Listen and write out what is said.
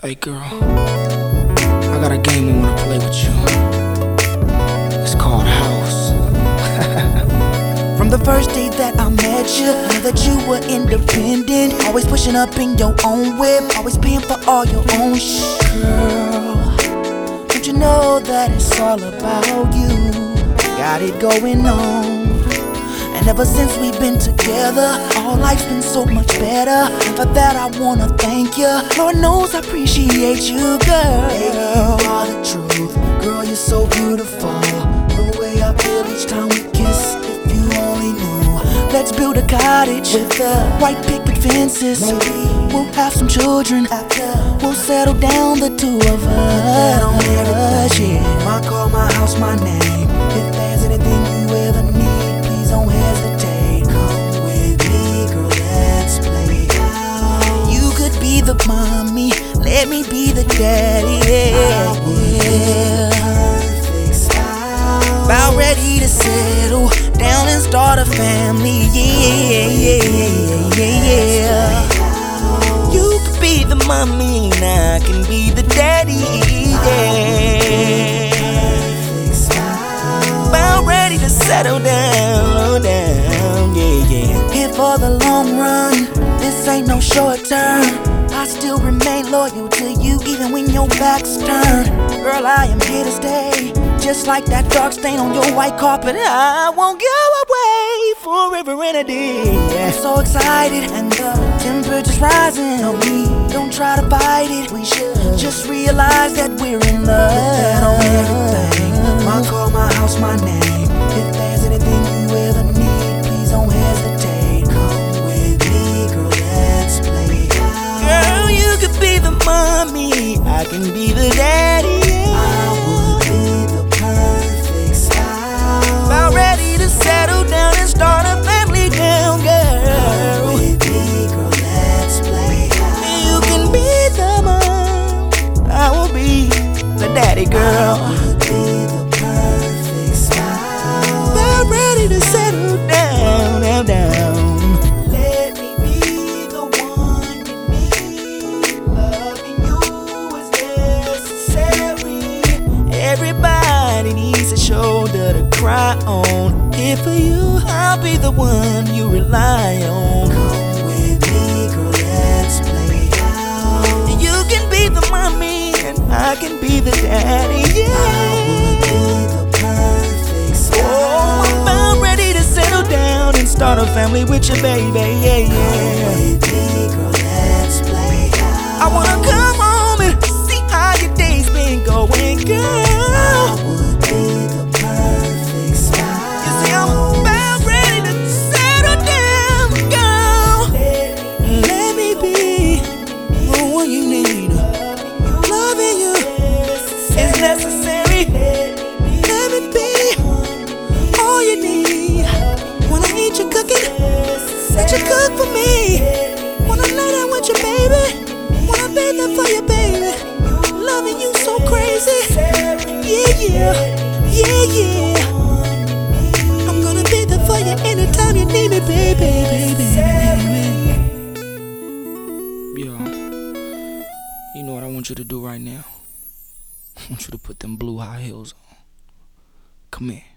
Hey girl, I got a game I wanna play with you. It's called House. From the first day that I met you, knew that you were independent, always pushing up in your own whip, always paying for all your own shit. Girl, don't you know that it's all about you? Got it going on. And ever since we've been together, all life's been so much better. And for that I wanna thank you. Lord knows I appreciate you, girl. Baby, you are the truth. Girl, you're so beautiful. The way I feel each time we kiss, if you only knew. Let's build a cottage with white picket fences. Maybe we'll have some children after. We'll settle down, the two of us. On everything, yeah. My car, my house, my name. If there's anything you ever need, please don't hesitate. Come with me, girl, let's play out. You could be the mommy, let me be the daddy. I would be the perfect style. About ready to settle down and start a family. Yeah. You could be the mommy and I can be the daddy. Yeah. About ready to settle down, yeah. Here for the long run, this ain't no short term. I still remain loyal to you even when your back's turned. Girl, I am here to stay, just like that dark stain on your white carpet. I won't go away forever and a day. I'm so excited and the temperature's rising. No, we don't try to fight it, we should just realize that we're in love. Put that on everything, my car, my house, my name. If there's anything you ever need, please don't hesitate. Come with me, girl, let's play out. Girl, you could be the mommy, I can be the daddy. I would be the perfect style. About ready to settle down and start a family down, girl. Come with me, girl, let's play out. You can be the mom, I will be the daddy, girl. I would be the perfect style. About ready to settle down, down. Let me be the one you need. Loving you is necessary. Everybody needs a shoulder to cry on. Here for you, I'll be the one you rely on. Come with me, girl, let's play out. You can be the mommy and I can be the daddy, yeah. I would be the perfect style. Oh, I'm about ready to settle down and start a family with your baby, yeah. Come with me, girl, let's play out. I wanna come home and see how your day's been going, girl. I would be the perfect style. You see, I'm about ready to settle down, girl. Let me be the one you need. Loving you is necessary. Let me be all you need. When I need you cooking, let you cook for me. When I lay down with you, baby, when I be there for you, baby. Loving you so crazy, yeah. I'm gonna be there for you anytime you need me, baby. Yo, you know what I want you to do right now? I want you to put them blue high heels on. Come here.